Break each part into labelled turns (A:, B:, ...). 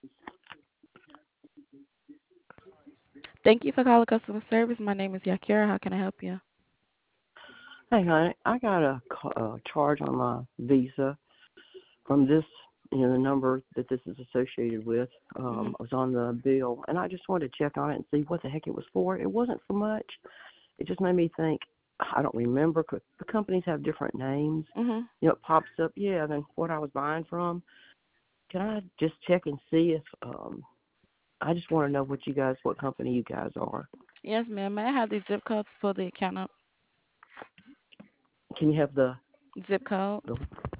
A: Thank you for calling customer service. My name is Yakira. How can I help you?
B: Hey, honey, I got a charge on my Visa from this, the number that this is associated with.
A: Mhm.
B: Was on the bill, and I just wanted to check on it and see what the heck it was for. It wasn't for much. It just made me think. I don't remember. The companies have different names.
A: Mhm.
B: It pops up, yeah, than what I was buying from. Can I just check and see if I just want to know what company you guys are.
A: Yes, ma'am. May I have the zip code to pull the account up?
B: Can you have
A: Zip code
B: the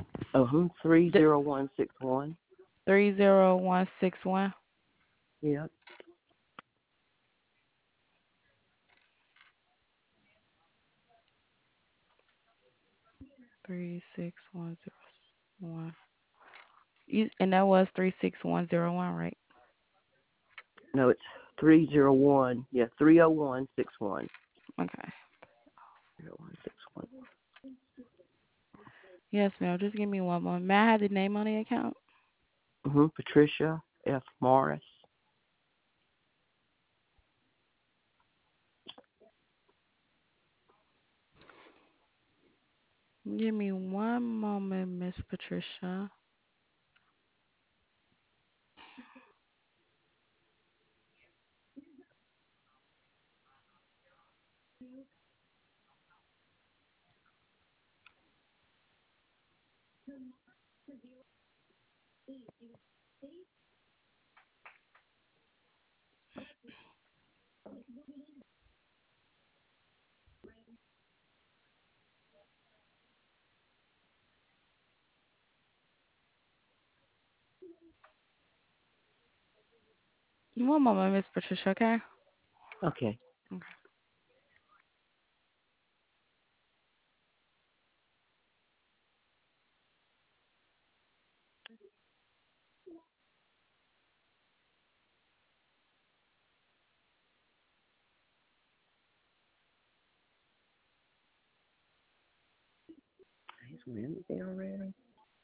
B: 30161?
A: 30161.
B: Yeah.
A: 36101. And that was 36101, right?
B: No, it's 301. Yeah, 30161.
A: Okay.
B: 30161.
A: Yes, ma'am. Just give me one moment. May I have the name on the account?
B: Patricia F. Morris.
A: Give me one moment, Miss Patricia. One moment, Miss Patricia, okay?
B: Okay.
A: Okay.
B: It's Wednesday already.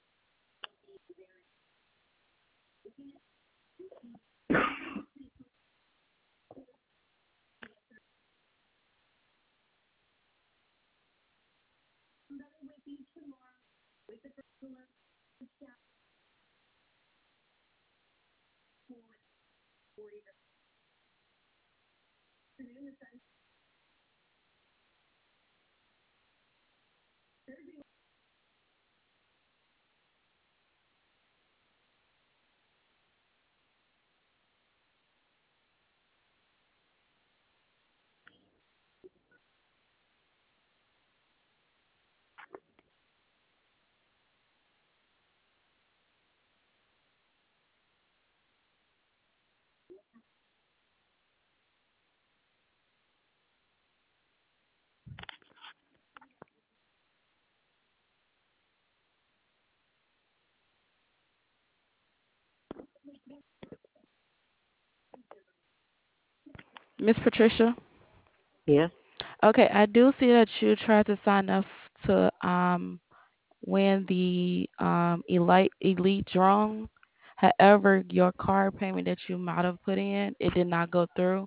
A: Miss Patricia.
B: Yes.
A: Okay, I do see that you tried to sign up to win the elite drawing. However, your card payment that you might have put in, it did not go through,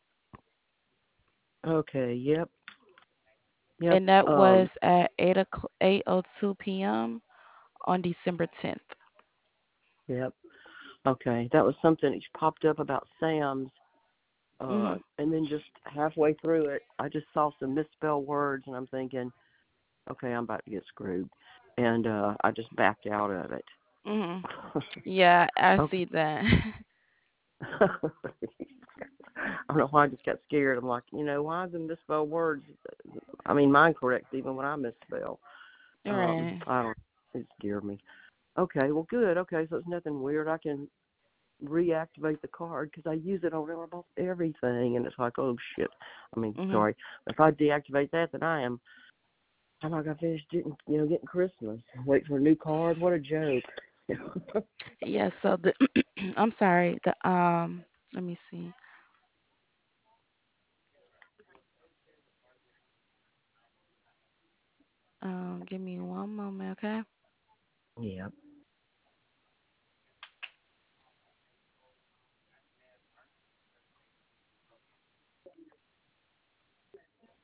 B: Okay. Yep. Yep.
A: and that was at 8:02 p.m. on December 10th.
B: Yep. Okay. That was something that popped up about Sam's.
A: Mhm.
B: And then just halfway through it, I just saw some misspelled words, and I'm thinking, okay, I'm about to get screwed, and I just backed out of it.
A: Mhm. Yeah, I
B: Okay.
A: see that.
B: I don't know why I just got scared. I'm like, why is the misspelled words? I mean, mine correct even when I misspell.
A: All right.
B: I don't. It scared me. Okay, well, good. Okay, so it's nothing weird. I can reactivate the card because I use it on almost everything, and it's like, oh shit. I mean,
A: Mhm.
B: sorry. If I deactivate that, then I'm not gonna finish getting Christmas. Wait for a new card. What a joke.
A: Yeah. So the I'm sorry. Let me see. Give me one moment, okay?
B: Yeah.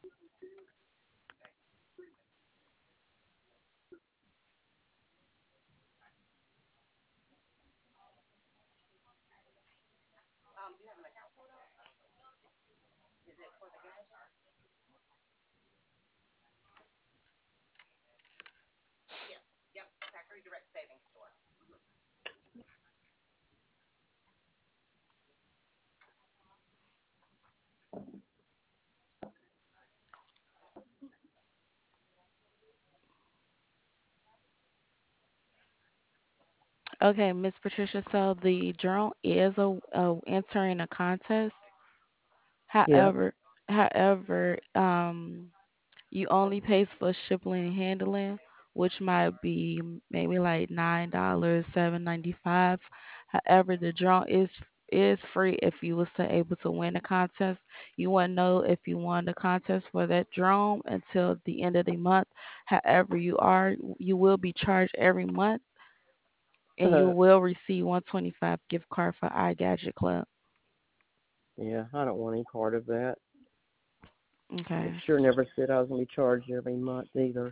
A: Okay, Miss Patricia. So the journal is a entering a contest.
B: Yep.
A: However, however, you only pays for shipping and handling, which might be maybe like $9, $7.95. However, the drawing is free if you was to able to win the contest. You won't know if you won the contest for that drone until the end of the month. However, you will be charged every month, and you will receive 125 gift card for iGadget Club.
B: Yeah, I don't want any part of that. It
A: Okay.
B: sure never said I was going to be charged every month either.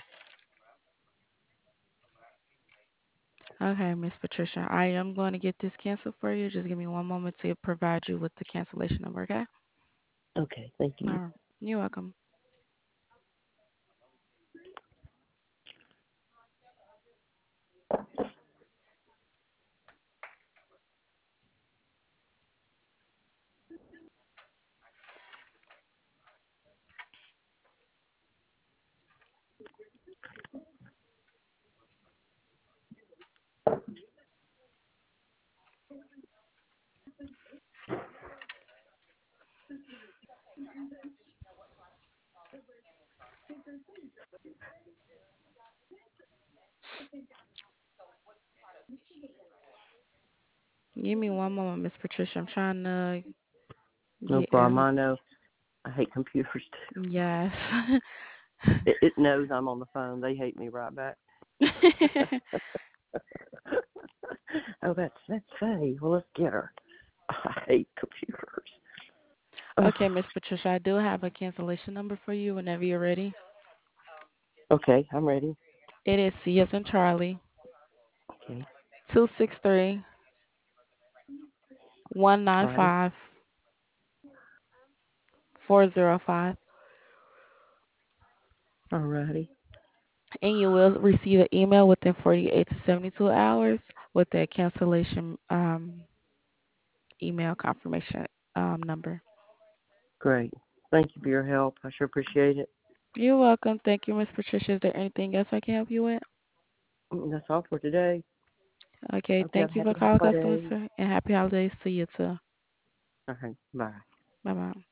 A: Okay, Miss Patricia, I am going to get this canceled for you. Just give me one moment to provide you with the cancellation number, okay?
B: Okay, thank
A: All
B: you.
A: right. You're welcome. Give me one moment, Miss Patricia. I'm trying to
B: No
A: get
B: problem.
A: every.
B: I know. I hate computers too.
A: Yes.
B: It knows I'm on the phone. They hate me right back. Oh, that's Faye. Well, let's get her. I hate computers. Ugh.
A: Okay, Miss Patricia, I do have a cancellation number for you whenever you're ready.
B: Okay, I'm ready.
A: It is C as in Charlie,
B: Okay,
A: 263 one nine
B: right.
A: five 405,
B: Alrighty.
A: and you will receive an email within 48 to 72 hours with that cancellation email confirmation number.
B: Great. Thank you for your help. I sure appreciate it.
A: You're welcome. Thank you, Miss Patricia. Is there anything else I can help you with?
B: That's all for today.
A: Okay,
B: Hope you have
A: thank
B: a
A: you for
B: happy
A: calling customer
B: holidays.
A: service and happy holidays to you too.
B: All right. Bye.
A: Bye bye.